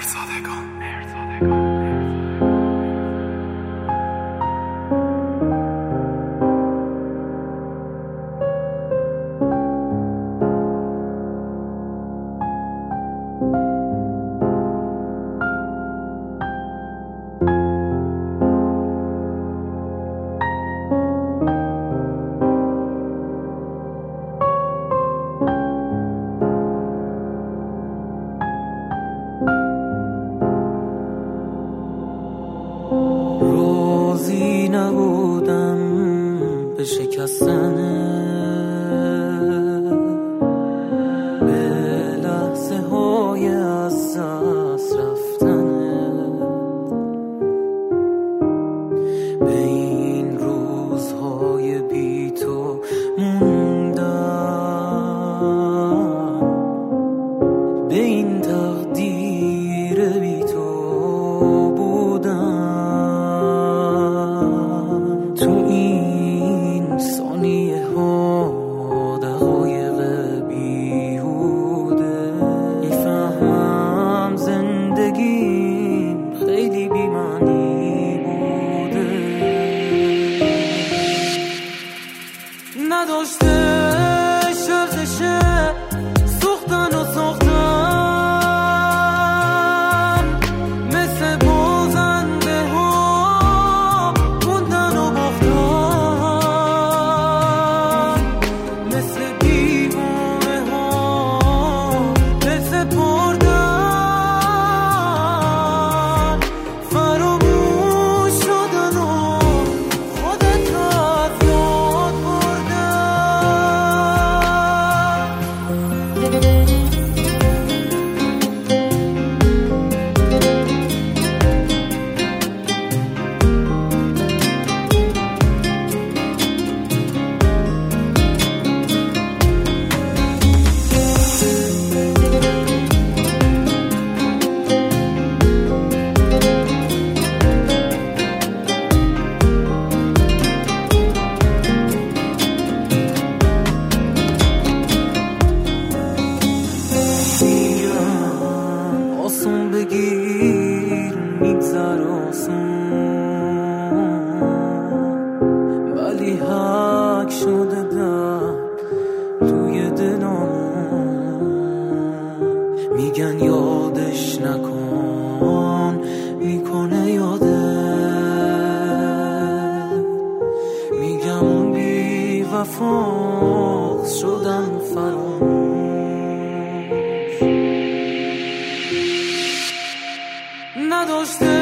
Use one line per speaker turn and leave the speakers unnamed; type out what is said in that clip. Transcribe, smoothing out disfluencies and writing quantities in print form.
روزی نبودم به شکستن، به لحظه های از دست رفتن، به این روزهای بی تو موندم، به این تقدیر بی تو تو این ثانیه ها دقایق بیهوده میفهمم زندگیم خیلی بی‌معنی بوده، نداشته ارزشه سوختن و ساختن، مثل بازنده ها موندن و باختن، مثل دیوانه ها مثل بردن، فراموش شدن و خودت را از یاد بردن. آسون بگیر میگذر آسون، ولی حک شده در توی دلم، میگن یادش نکن میکنه یاده، میگم بی وفا شدم فراموش، نداشته